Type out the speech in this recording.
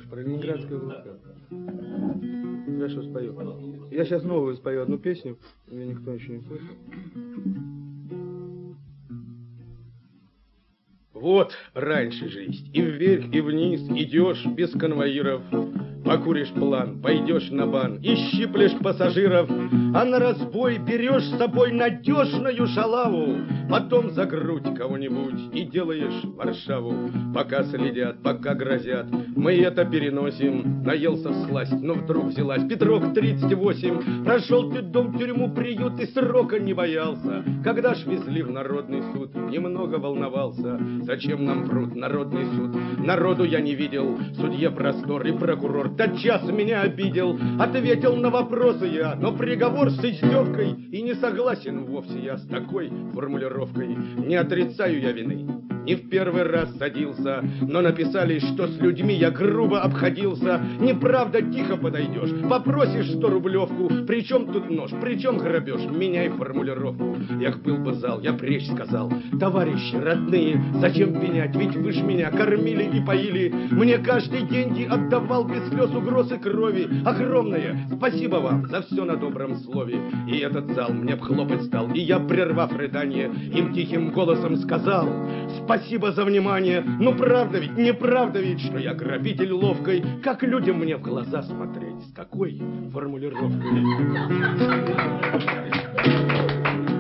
про ленинградское ВДК. Хорошо спою. Я сейчас новую спою одну песню, ее никто еще не слышал. Вот раньше жизнь, и вверх, и вниз идешь без конвоиров. Покуришь план, пойдешь на бан и щиплешь пассажиров, а на разбой берешь с собой надежную шалаву. Потом за грудь кого-нибудь и делаешь Варшаву. Пока следят, пока грозят, мы это переносим. Наелся всласть, но вдруг взялась Петров 38. Прошел ты дом, тюрьму, приют и срока не боялся. Когда ж везли в народный суд, немного волновался. Зачем нам врут народный суд? Народу я не видел, судье простор и прокурор тотчас меня обидел. Ответил на вопросы я, но приговор с издевкой. И не согласен вовсе я с такой формулировкой. Не отрицаю я вины, не в первый раз садился, но написали, что с людьми я грубо обходился. Неправда, тихо подойдешь, попросишь 100-рублевку. Причем тут нож, причем грабеж, меняй формулировку. Як был бы зал, я прежде сказал: товарищи родные, зачем пенять, ведь вы ж меня кормили и поили. Мне каждый деньги отдавал без слез, угроз и крови. Огромное спасибо вам за все на добром слове. И этот зал мне б хлопать стал, и я, прервав рыдание, им тихим голосом сказал: спасибо за внимание. Ну правда ведь, неправда ведь, что я грабитель ловкой? Как людям мне в глаза смотреть с такой формулировкой?